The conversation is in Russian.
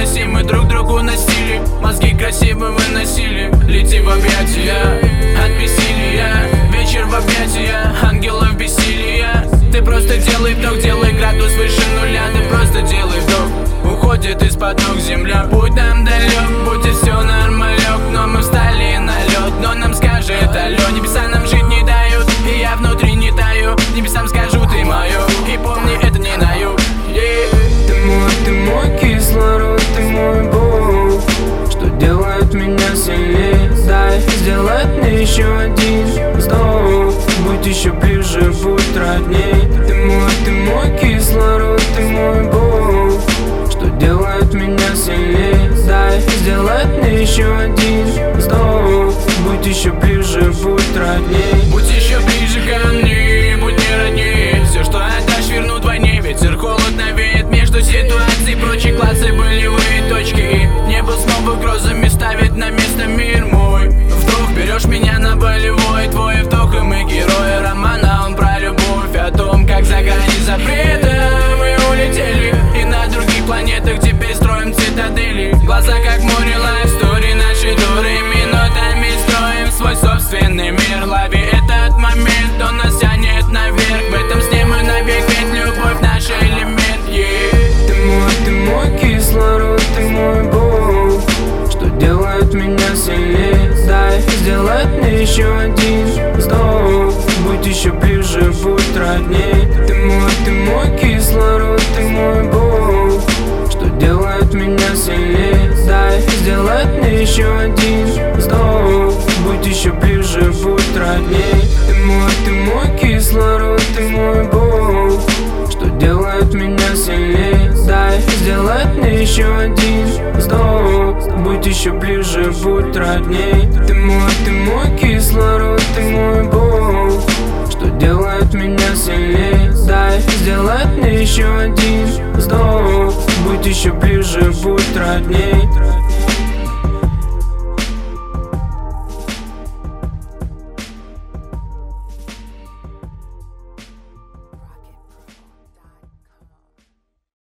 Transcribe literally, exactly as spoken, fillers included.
невыносимы, друг другу носили, мозги красиво выносили. Лети в объятия от бессилия, вечер в объятия ангелов бессилия. Ты просто делай вдох, делай градус выше нуля. Ты просто делай вдох, уходит из-под ног земля. Путь нам далек, будет все нормалек, но мы встали на лед. Но нам скажет алло, небеса нам жить не дают, и я внутри не таю. Небесам скажу, ты мое, и помни, это не на юг. yeah. Ты мой, ты мой кислород, ты мой Бог, что делает меня сильнее. Дай сделать мне еще один вздох, будь еще ближе, будь родней. Ты мой, ты мой кислород, ты мой Бог, что делает меня сильнее. Дай сделать мне еще один вздох, будь еще ближе, будь родней. Будь еще ближе ко мне, будь не роднее. Все, что отдашь, верну вдвойне. Ветер холодно веет между ситуацией, прочие классы, болевые точки. Небо снова угрозами ставит на место мир мой. Вдох, берешь меня на болевой, твой вдох, и мы герои романа. Он про любовь, о том, как за грани запрета мы улетели, и на других планетах теперь строим цитадели. Глаза как море, лайф стори, наши дуры минутами строим свой собственный мир. Лови этот момент, он нас тянет наверх. В этом сне мы навек, ведь любовь наш элемент. yeah. Ты мой, ты мой кислород, ты мой Бог, что делает меня сильнее. Дай сделать мне еще один вздох, будь еще ближе, будь родней. Ты мой, ты мой кислород, ты мой Бог, что делает меня сильнее. Дай сделать мне еще один вздох, будь еще ближе, будь родней. Ты мой, ты мой кислород, ты мой Бог, что делает меня сильнее. Дай сделать мне еще один вздох, будь еще ближе, будь родней. Ты мой, ты мой кислород, ты мой Бог, что делает меня сильнее. Дай сделать мне еще один вздох, будь еще ближе, будь родней.